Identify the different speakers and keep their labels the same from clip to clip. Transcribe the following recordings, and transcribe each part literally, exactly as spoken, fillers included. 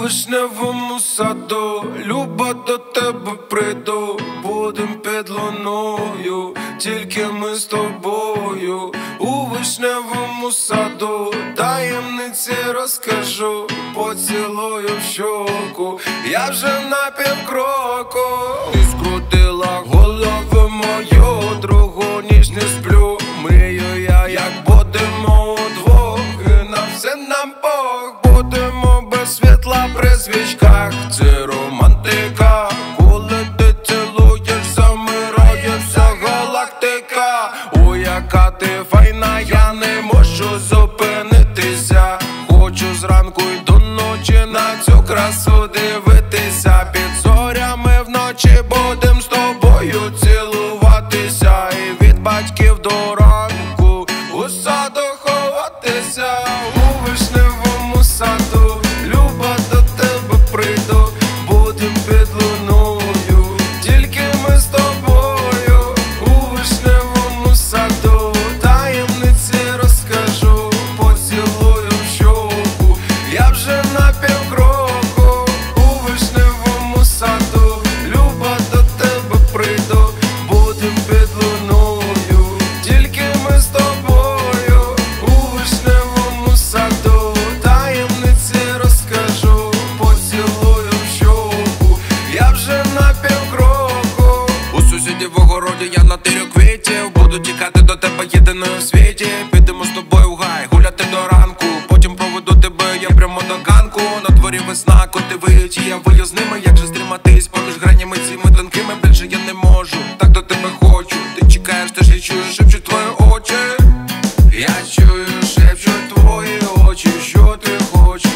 Speaker 1: вишневому саду, люба, до тебе прийду, будем під луною, тільки ми з тобою. У вишневому саду таємниці розкажу, поцілую в щоку, я вже на півкроку. Ти скрутила голову мою, другу ніч не сплю, мрію я, як будемо удвох, і на все нам Бог. Будемо без світла при свічках, це романтика. Коли ти цілуєш, замирає вся галактика. О, яка ти файна, я не можу зупинитися. Хочу зранку й до ночі на цю красу дивитися. Під зорями вночі будем з тобою цілуватися. І від батьків до ранку у саду ховатися. У вишневому саду, люба, до тебе прийду, будем під луною, тільки ми з тобою. У вишневому саду таємниці розкажу, поцілую в щоку, я вже на півкроку. У вишневому саду, люба, до тебе прийду, будем під луною, тільки ми з тобою. У вишневому саду таємниці розкажу, поцілую в щоку, я вже на півкроку. У сусідів в огороді я натирю квітів, буду тікати до тебе єдиною в світі. Підемо з тобою в гай, гуляти до ранку, потім проведу тебе я прямо до ганку. На дворі весна, коти виють, і я вию з ними. Як же стриматись поміж гранями цими тонкими? Більше я не можу, так до тебе хочу. Ти чекаєш, ти ж я чую, шепчуть твої очі. Я чую, шепчуть твої очі, що ти хочеш.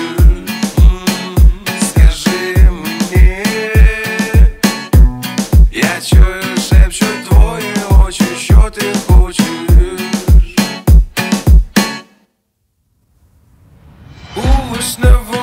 Speaker 1: Скажи мені. Я чую, шепчуть твої очі, що ти хочеш. У вишневому